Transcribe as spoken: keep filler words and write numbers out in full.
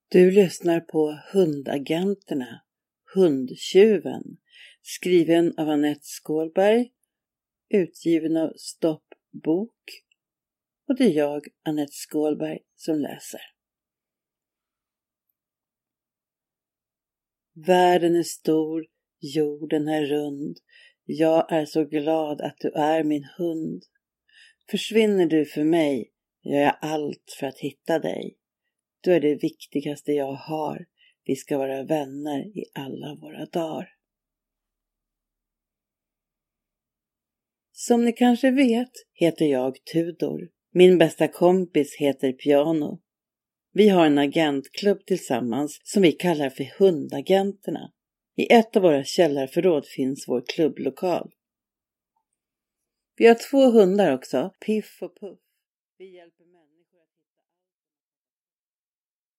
Du lyssnar på Hundagenterna, Hundtjuven, skriven av Anette Skålberg, utgiven av Stopp bok, och det är jag, Anette Skålberg, som läser. Världen är stor, jorden är rund, jag är så glad att du är min hund. Försvinner du för mig, gör jag allt för att hitta dig. Du är det viktigaste jag har. Vi ska vara vänner i alla våra dagar. Som ni kanske vet heter jag Tudor. Min bästa kompis heter Piano. Vi har en agentklubb tillsammans som vi kallar för Hundagenterna. I ett av våra källarförråd finns vår klubblokal. Vi har två hundar också, Piff och Puff. Vi hjälper människor.